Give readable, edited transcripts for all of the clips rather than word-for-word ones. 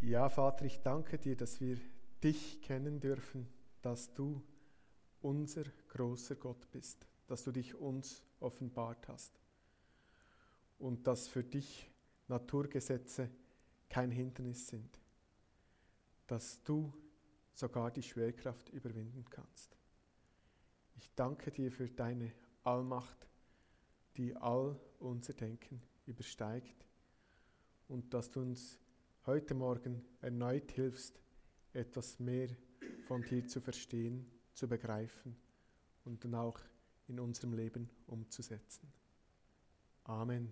Ja, Vater, ich danke dir, dass wir dich kennen dürfen, dass du unser großer Gott bist, dass du dich uns offenbart hast und dass für dich Naturgesetze kein Hindernis sind, dass du sogar die Schwerkraft überwinden kannst. Ich danke dir für deine Allmacht, die all unser Denken übersteigt und dass du uns heute Morgen erneut hilfst, etwas mehr von dir zu verstehen, zu begreifen und dann auch in unserem Leben umzusetzen. Amen.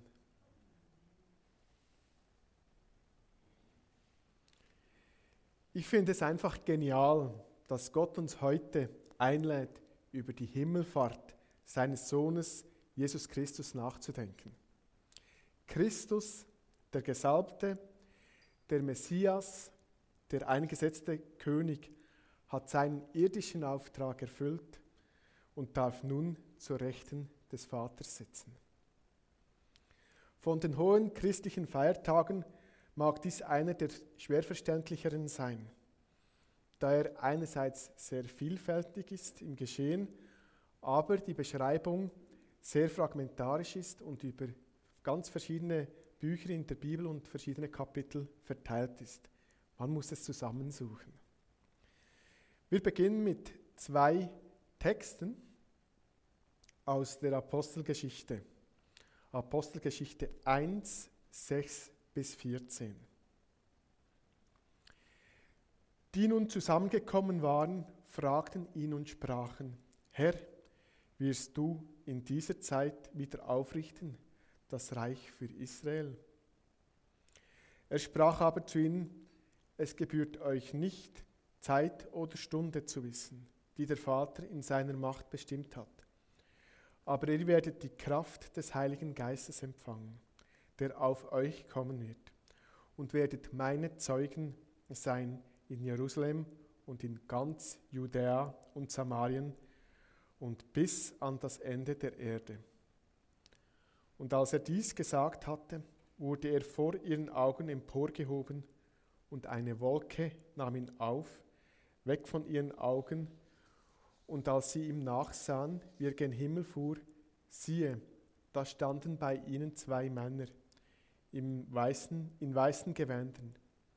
Ich finde es einfach genial, dass Gott uns heute einlädt, über die Himmelfahrt seines Sohnes Jesus Christus nachzudenken. Christus, der Gesalbte, der Messias, der eingesetzte König, hat seinen irdischen Auftrag erfüllt und darf nun zur Rechten des Vaters sitzen. Von den hohen christlichen Feiertagen mag dies einer der schwerverständlicheren sein, da er einerseits sehr vielfältig ist im Geschehen, aber die Beschreibung sehr fragmentarisch ist und über ganz verschiedene Bücher in der Bibel und verschiedene Kapitel verteilt ist. Man muss es zusammensuchen. Wir beginnen mit 2 Texten aus der Apostelgeschichte. Apostelgeschichte 1, 6 bis 14. Die nun zusammengekommen waren, fragten ihn und sprachen: Herr, wirst du in dieser Zeit wieder aufrichten das Reich für Israel? Er sprach aber zu ihnen: Es gebührt euch nicht, Zeit oder Stunde zu wissen, die der Vater in seiner Macht bestimmt hat. Aber ihr werdet die Kraft des Heiligen Geistes empfangen, der auf euch kommen wird, und werdet meine Zeugen sein in Jerusalem und in ganz Judäa und Samarien und bis an das Ende der Erde. Und als er dies gesagt hatte, wurde er vor ihren Augen emporgehoben, und eine Wolke nahm ihn auf, weg von ihren Augen, und als sie ihm nachsahen, wie er gen Himmel fuhr, siehe, da standen bei ihnen 2 Männer in weißen Gewändern.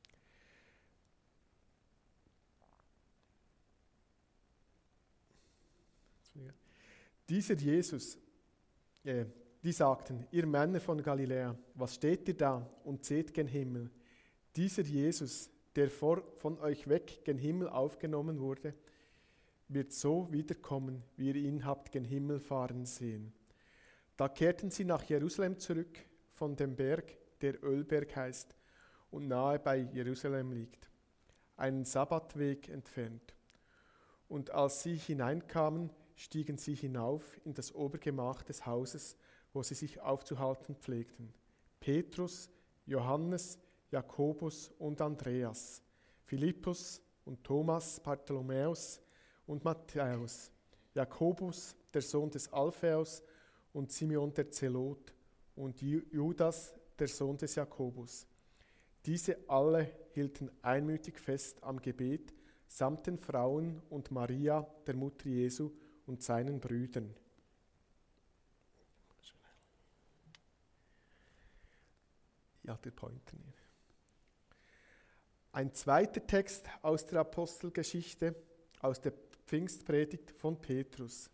Die sagten: Ihr Männer von Galiläa, was steht ihr da und seht gen Himmel? Dieser Jesus, der von euch weg gen Himmel aufgenommen wurde, wird so wiederkommen, wie ihr ihn habt gen Himmel fahren sehen. Da kehrten sie nach Jerusalem zurück von dem Berg, der Ölberg heißt und nahe bei Jerusalem liegt, einen Sabbatweg entfernt. Und als sie hineinkamen, stiegen sie hinauf in das Obergemach des Hauses, wo sie sich aufzuhalten pflegten. Petrus, Johannes, Jakobus und Andreas, Philippus und Thomas, Bartholomäus und Matthäus, Jakobus, der Sohn des Alphaeus, und Simeon der Zelot und Judas, der Sohn des Jakobus. Diese alle hielten einmütig fest am Gebet, samt den Frauen und Maria, der Mutter Jesu, und seinen Brüdern. Ja, der Pointer hier. Ein zweiter Text aus der Apostelgeschichte, aus der Pfingstpredigt von Petrus.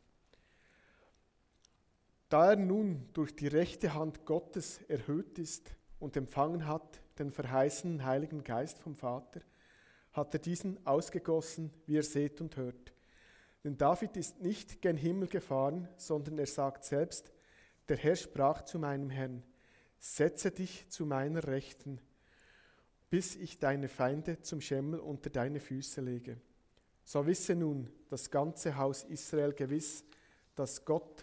Da er nun durch die rechte Hand Gottes erhöht ist und empfangen hat den verheißenen Heiligen Geist vom Vater, hat er diesen ausgegossen, wie ihr seht und hört. Denn David ist nicht gen Himmel gefahren, sondern er sagt selbst: Der Herr sprach zu meinem Herrn: Setze dich zu meiner Rechten, bis ich deine Feinde zum Schemel unter deine Füße lege. So wisse nun das ganze Haus Israel gewiss, dass Gott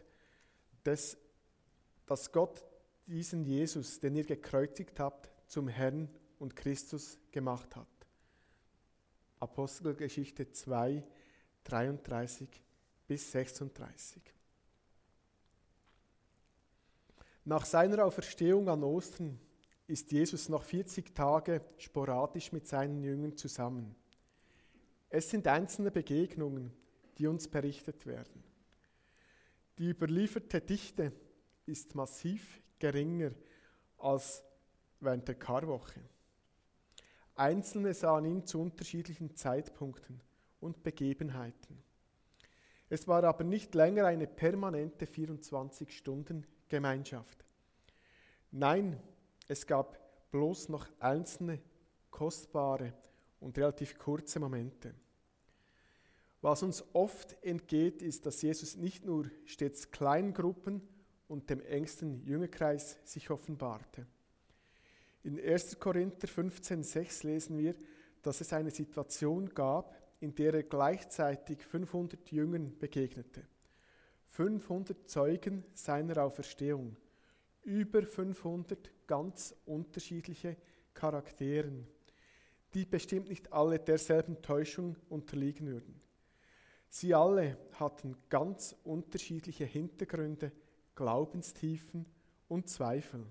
diesen Jesus, den ihr gekreuzigt habt, zum Herrn und Christus gemacht hat. Apostelgeschichte 2, 33 bis 36. Nach seiner Auferstehung an Ostern ist Jesus noch 40 Tage sporadisch mit seinen Jüngern zusammen. Es sind einzelne Begegnungen, die uns berichtet werden. Die überlieferte Dichte ist massiv geringer als während der Karwoche. Einzelne sahen ihn zu unterschiedlichen Zeitpunkten und Begebenheiten. Es war aber nicht länger eine permanente 24-Stunden-Gemeinschaft. Nein, es gab bloß noch einzelne, kostbare und relativ kurze Momente. Was uns oft entgeht, ist, dass Jesus nicht nur stets Kleingruppen und dem engsten Jüngerkreis sich offenbarte. In 1. Korinther 15,6 lesen wir, dass es eine Situation gab, in der er gleichzeitig 500 Jüngern begegnete. 500 Zeugen seiner Auferstehung. Über 500 ganz unterschiedliche Charakteren, die bestimmt nicht alle derselben Täuschung unterliegen würden. Sie alle hatten ganz unterschiedliche Hintergründe, Glaubenstiefen und Zweifel.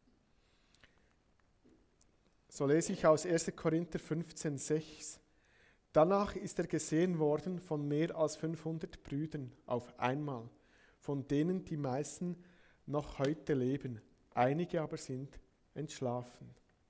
So lese ich aus 1. Korinther 15,6. Danach ist er gesehen worden von mehr als 500 Brüdern auf einmal, von denen die meisten noch heute leben, einige aber sind entschlafen.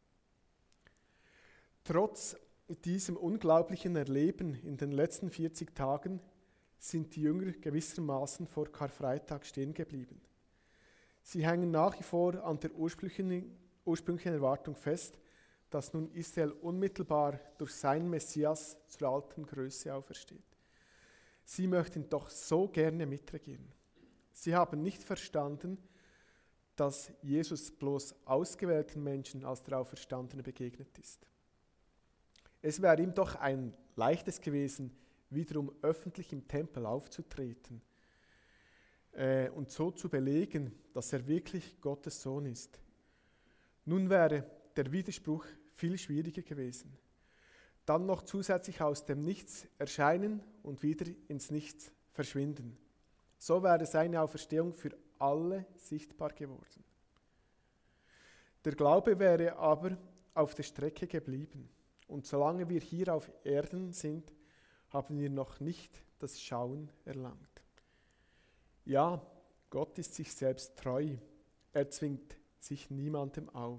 Trotz diesem unglaublichen Erleben in den letzten 40 Tagen sind die Jünger gewissermaßen vor Karfreitag stehen geblieben. Sie hängen nach wie vor an der ursprünglichen Erwartung fest, dass nun Israel unmittelbar durch seinen Messias zur alten Größe aufersteht. Sie möchten doch so gerne mitregieren. Sie haben nicht verstanden, dass Jesus bloß ausgewählten Menschen als der Auferstandene begegnet ist. Es wäre ihm doch ein leichtes gewesen, wiederum öffentlich im Tempel aufzutreten und so zu belegen, dass er wirklich Gottes Sohn ist. Nun wäre der Widerspruch viel schwieriger gewesen. Dann noch zusätzlich aus dem Nichts erscheinen und wieder ins Nichts verschwinden. So wäre seine Auferstehung für alle sichtbar geworden. Der Glaube wäre aber auf der Strecke geblieben. Und solange wir hier auf Erden sind, haben wir noch nicht das Schauen erlangt. Ja, Gott ist sich selbst treu. Er zwingt sich niemandem auf.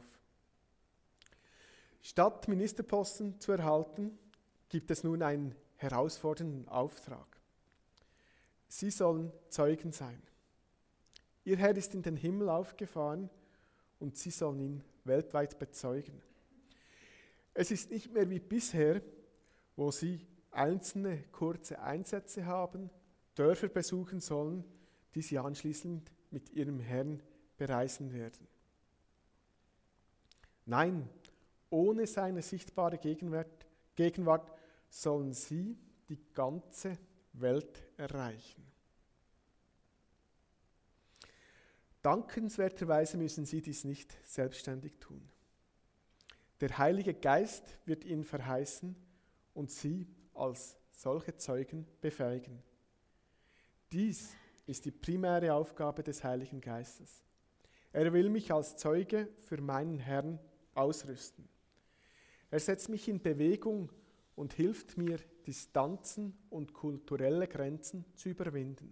Statt Ministerposten zu erhalten, gibt es nun einen herausfordernden Auftrag. Sie sollen Zeugen sein. Ihr Herr ist in den Himmel aufgefahren und sie sollen ihn weltweit bezeugen. Es ist nicht mehr wie bisher, wo sie einzelne kurze Einsätze haben, Dörfer besuchen sollen, die sie anschließend mit ihrem Herrn bereisen werden. Nein, ohne seine sichtbare Gegenwart sollen sie die ganze Welt erreichen. Dankenswerterweise müssen sie dies nicht selbstständig tun. Der Heilige Geist wird ihnen verheißen und sie als solche Zeugen befähigen. Dies ist die primäre Aufgabe des Heiligen Geistes. Er will mich als Zeuge für meinen Herrn ausrüsten. Er setzt mich in Bewegung und hilft mir, Distanzen und kulturelle Grenzen zu überwinden.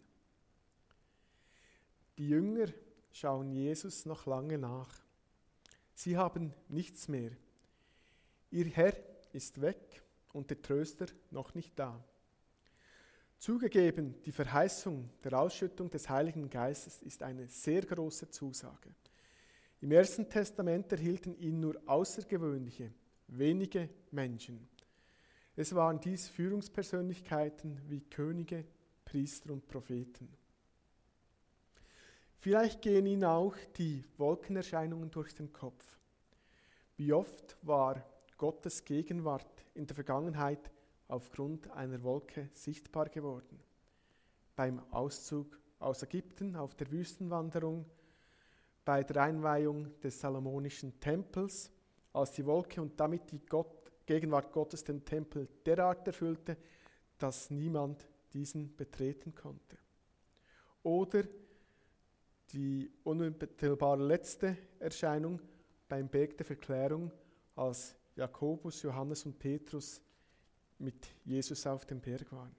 Die Jünger schauen Jesus noch lange nach. Sie haben nichts mehr. Ihr Herr ist weg und der Tröster noch nicht da. Zugegeben, die Verheißung der Ausschüttung des Heiligen Geistes ist eine sehr große Zusage. Im Ersten Testament erhielten ihn nur außergewöhnliche, wenige Menschen. Es waren dies Führungspersönlichkeiten wie Könige, Priester und Propheten. Vielleicht gehen Ihnen auch die Wolkenerscheinungen durch den Kopf. Wie oft war Gottes Gegenwart in der Vergangenheit aufgrund einer Wolke sichtbar geworden? Beim Auszug aus Ägypten auf der Wüstenwanderung, bei der Einweihung des Salomonischen Tempels, als die Wolke und damit die Gegenwart Gottes den Tempel derart erfüllte, dass niemand diesen betreten konnte. Oder die unmittelbar letzte Erscheinung, beim Berg der Verklärung, als Jakobus, Johannes und Petrus mit Jesus auf dem Berg waren.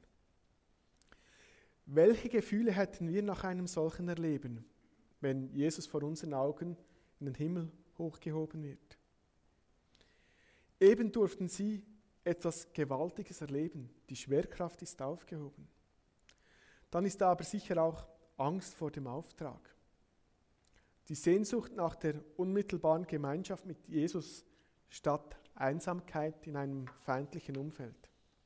Welche Gefühle hätten wir nach einem solchen Erleben, wenn Jesus vor unseren Augen in den Himmel hochgehoben wird? Eben durften sie etwas Gewaltiges erleben. Die Schwerkraft ist aufgehoben. Dann ist da aber sicher auch Angst vor dem Auftrag. Die Sehnsucht nach der unmittelbaren Gemeinschaft mit Jesus statt Einsamkeit in einem feindlichen Umfeld.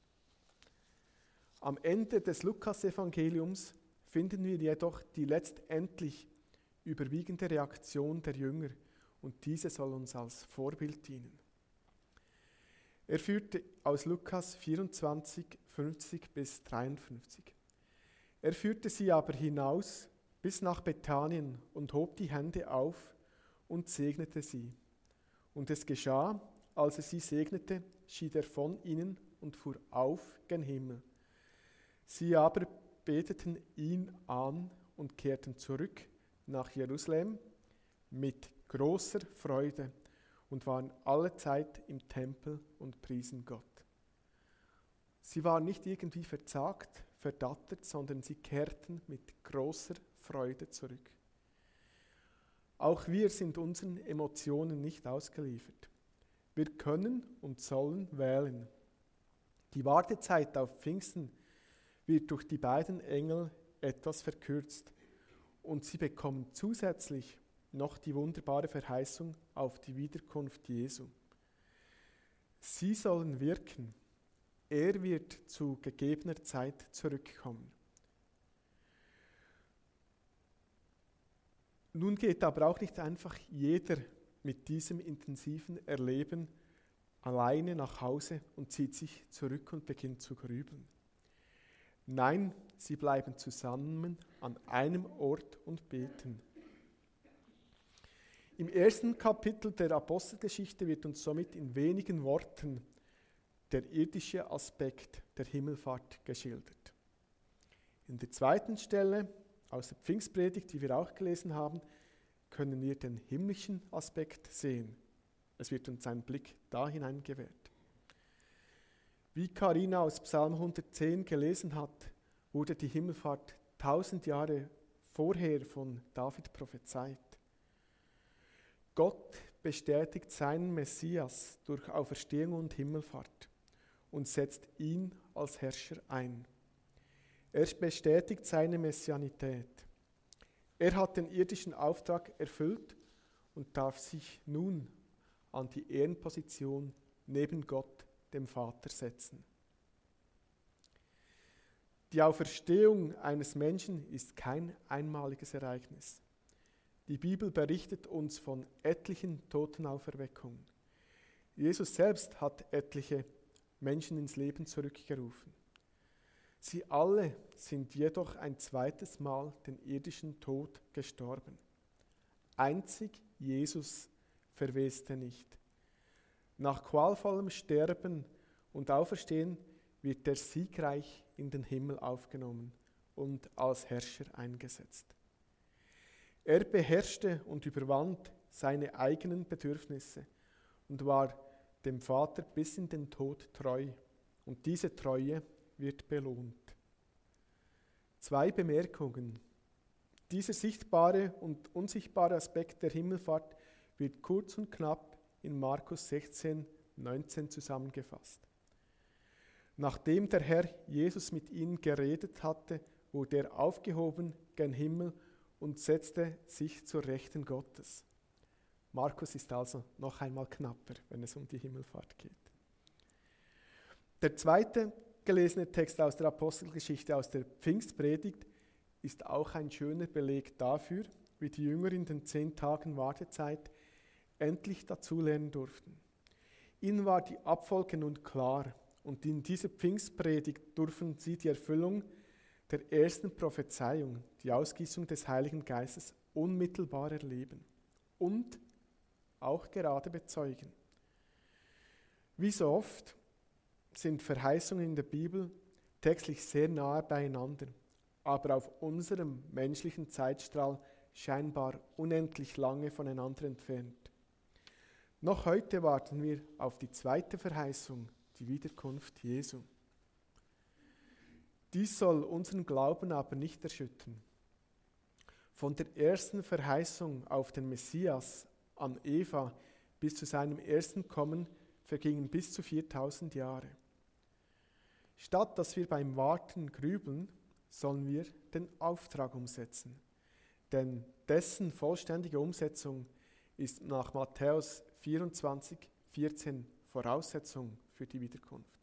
Am Ende des Lukas-Evangeliums finden wir jedoch die letztendlich überwiegende Reaktion der Jünger und diese soll uns als Vorbild dienen. Er führte aus Lukas 24, 50 bis 53. Er führte sie aber hinaus bis nach Bethanien und hob die Hände auf und segnete sie. Und es geschah, als er sie segnete, schied er von ihnen und fuhr auf gen Himmel. Sie aber beteten ihn an und kehrten zurück nach Jerusalem mit großer Freude und waren alle Zeit im Tempel und priesen Gott. Sie waren nicht irgendwie verzagt, verdattert, sondern sie kehrten mit großer Freude zurück. Auch wir sind unseren Emotionen nicht ausgeliefert. Wir können und sollen wählen. Die Wartezeit auf Pfingsten wird durch die beiden Engel etwas verkürzt und sie bekommen zusätzlich noch die wunderbare Verheißung auf die Wiederkunft Jesu. Sie sollen wirken. Er wird zu gegebener Zeit zurückkommen. Nun geht aber auch nicht einfach jeder mit diesem intensiven Erleben alleine nach Hause und zieht sich zurück und beginnt zu grübeln. Nein, sie bleiben zusammen an einem Ort und beten. Im ersten Kapitel der Apostelgeschichte wird uns somit in wenigen Worten der irdische Aspekt der Himmelfahrt geschildert. In der zweiten Stelle aus der Pfingstpredigt, die wir auch gelesen haben, können wir den himmlischen Aspekt sehen. Es wird uns ein Blick da hinein gewährt. Wie Karina aus Psalm 110 gelesen hat, wurde die Himmelfahrt 1000 Jahre vorher von David prophezeit. Gott bestätigt seinen Messias durch Auferstehung und Himmelfahrt und setzt ihn als Herrscher ein. Er bestätigt seine Messianität. Er hat den irdischen Auftrag erfüllt und darf sich nun an die Ehrenposition neben Gott, dem Vater, setzen. Die Auferstehung eines Menschen ist kein einmaliges Ereignis. Die Bibel berichtet uns von etlichen Totenauferweckungen. Jesus selbst hat etliche Menschen ins Leben zurückgerufen. Sie alle sind jedoch ein zweites Mal den irdischen Tod gestorben. Einzig Jesus verweste nicht. Nach qualvollem Sterben und Auferstehen wird er siegreich in den Himmel aufgenommen und als Herrscher eingesetzt. Er beherrschte und überwand seine eigenen Bedürfnisse und war dem Vater bis in den Tod treu. Und diese Treue wird belohnt. 2 Bemerkungen. Dieser sichtbare und unsichtbare Aspekt der Himmelfahrt wird kurz und knapp in Markus 16, 19 zusammengefasst. Nachdem der Herr Jesus mit ihnen geredet hatte, wurde er aufgehoben gen Himmel und setzte sich zur Rechten Gottes. Markus ist also noch einmal knapper, wenn es um die Himmelfahrt geht. Der zweite gelesene Text aus der Apostelgeschichte, aus der Pfingstpredigt, ist auch ein schöner Beleg dafür, wie die Jünger in den 10 Tagen Wartezeit endlich dazulernen durften. Ihnen war die Abfolge nun klar und in dieser Pfingstpredigt durften sie die Erfüllung der ersten Prophezeiung, die Ausgießung des Heiligen Geistes, unmittelbar erleben und auch gerade bezeugen. Wie so oft sind Verheißungen in der Bibel textlich sehr nahe beieinander, aber auf unserem menschlichen Zeitstrahl scheinbar unendlich lange voneinander entfernt. Noch heute warten wir auf die zweite Verheißung, die Wiederkunft Jesu. Dies soll unseren Glauben aber nicht erschüttern. Von der ersten Verheißung auf den Messias an Eva bis zu seinem ersten Kommen vergingen bis zu 4000 Jahre. Statt dass wir beim Warten grübeln, sollen wir den Auftrag umsetzen. Denn dessen vollständige Umsetzung ist nach Matthäus 24,14 Voraussetzung für die Wiederkunft.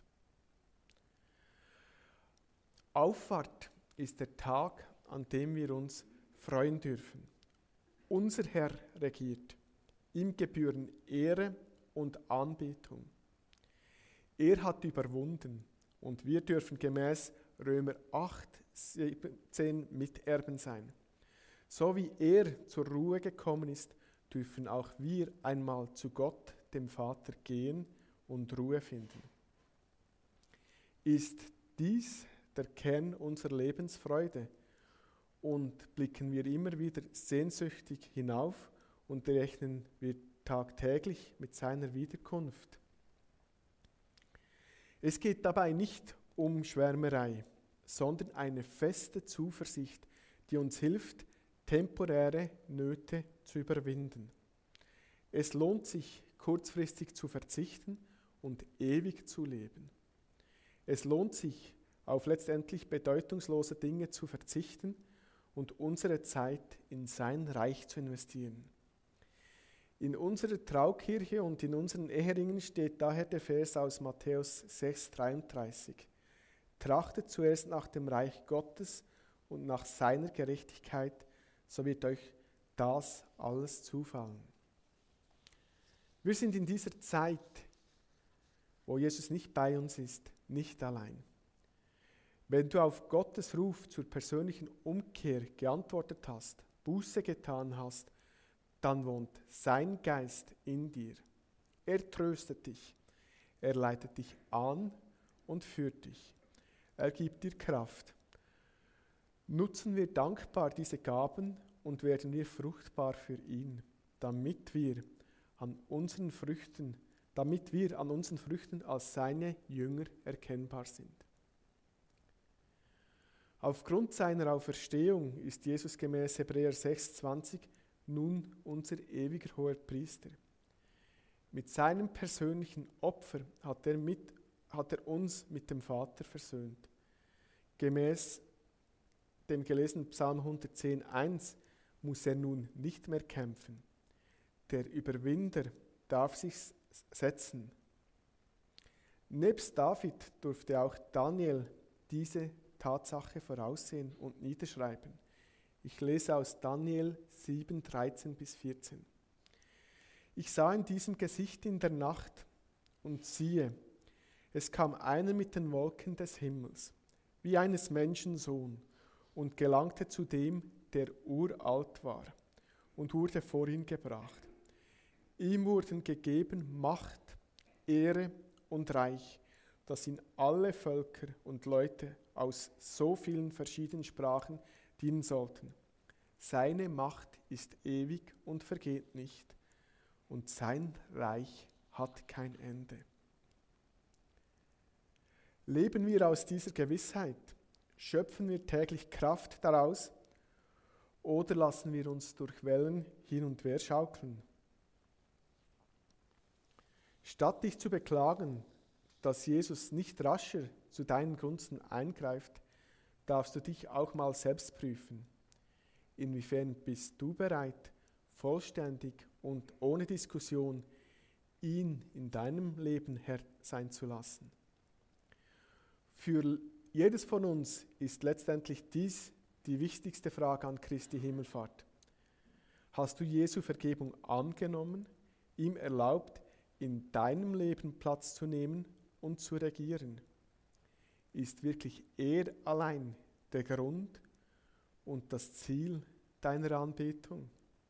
Auffahrt ist der Tag, an dem wir uns freuen dürfen. Unser Herr regiert. Ihm gebühren Ehre und Anbetung. Er hat überwunden und wir dürfen gemäß Römer 8,17 Miterben sein. So wie er zur Ruhe gekommen ist, dürfen auch wir einmal zu Gott, dem Vater, gehen und Ruhe finden. Ist dies der Kern unserer Lebensfreude und blicken wir immer wieder sehnsüchtig hinauf und rechnen wir tagtäglich mit seiner Wiederkunft. Es geht dabei nicht um Schwärmerei, sondern eine feste Zuversicht, die uns hilft, temporäre Nöte zu überwinden. Es lohnt sich, kurzfristig zu verzichten und ewig zu leben. Es lohnt sich, auf letztendlich bedeutungslose Dinge zu verzichten und unsere Zeit in sein Reich zu investieren. In unserer Traukirche und in unseren Eheringen steht daher der Vers aus Matthäus 6,33. Trachtet zuerst nach dem Reich Gottes und nach seiner Gerechtigkeit, so wird euch das alles zufallen. Wir sind in dieser Zeit, wo Jesus nicht bei uns ist, nicht allein. Wenn du auf Gottes Ruf zur persönlichen Umkehr geantwortet hast, Buße getan hast, dann wohnt sein Geist in dir. Er tröstet dich, er leitet dich an und führt dich. Er gibt dir Kraft. Nutzen wir dankbar diese Gaben und werden wir fruchtbar für ihn, damit wir an unseren Früchten als seine Jünger erkennbar sind. Aufgrund seiner Auferstehung ist Jesus gemäß Hebräer 6,20 nun unser ewiger Hoherpriester. Mit seinem persönlichen Opfer hat er uns mit dem Vater versöhnt. Gemäß dem gelesenen Psalm 110,1 muss er nun nicht mehr kämpfen. Der Überwinder darf sich setzen. Nebst David durfte auch Daniel diese Tatsache voraussehen und niederschreiben. Ich lese aus Daniel 7, 13-14. Ich sah in diesem Gesicht in der Nacht und siehe, es kam einer mit den Wolken des Himmels, wie eines Menschen Sohn, und gelangte zu dem, der uralt war, und wurde vor ihn gebracht. Ihm wurden gegeben Macht, Ehre und Reich, dass ihn alle Völker und Leute aus so vielen verschiedenen Sprachen dienen sollten. Seine Macht ist ewig und vergeht nicht, und sein Reich hat kein Ende. Leben wir aus dieser Gewissheit? Schöpfen wir täglich Kraft daraus? Oder lassen wir uns durch Wellen hin und her schaukeln? Statt dich zu beklagen, dass Jesus nicht rascher zu deinen Gunsten eingreift, darfst du dich auch mal selbst prüfen. Inwiefern bist du bereit, vollständig und ohne Diskussion ihn in deinem Leben Herr sein zu lassen? Für jedes von uns ist letztendlich dies die wichtigste Frage an Christi Himmelfahrt. Hast du Jesu Vergebung angenommen, ihm erlaubt, in deinem Leben Platz zu nehmen und zu regieren? Ist wirklich er allein der Grund und das Ziel deiner Anbetung?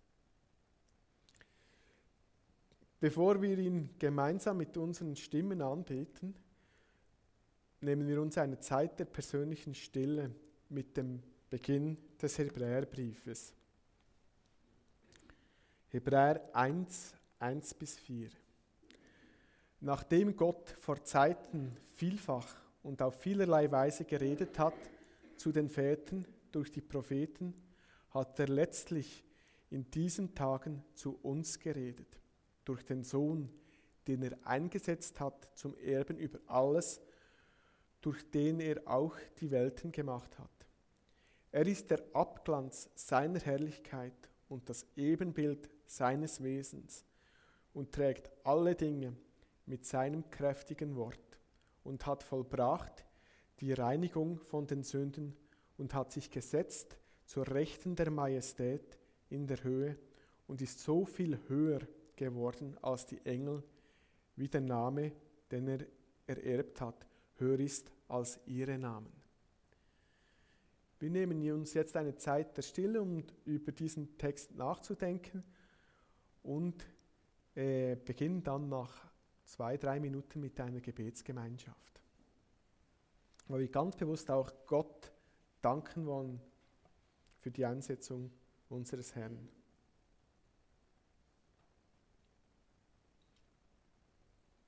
Bevor wir ihn gemeinsam mit unseren Stimmen anbeten, nehmen wir uns eine Zeit der persönlichen Stille mit dem Beginn des Hebräerbriefes. Hebräer 1, 1-4. Nachdem Gott vor Zeiten vielfach und auf vielerlei Weise geredet hat zu den Vätern durch die Propheten, hat er letztlich in diesen Tagen zu uns geredet, durch den Sohn, den er eingesetzt hat zum Erben über alles, durch den er auch die Welten gemacht hat. Er ist der Abglanz seiner Herrlichkeit und das Ebenbild seines Wesens und trägt alle Dinge mit seinem kräftigen Wort und hat vollbracht die Reinigung von den Sünden und hat sich gesetzt zur Rechten der Majestät in der Höhe und ist so viel höher geworden als die Engel, wie der Name, den er ererbt hat, höher ist als ihre Namen. Wir nehmen uns jetzt eine Zeit der Stille, um über diesen Text nachzudenken und beginnen dann nach 2-3 Minuten mit einer Gebetsgemeinschaft. Weil wir ganz bewusst auch Gott danken wollen für die Einsetzung unseres Herrn.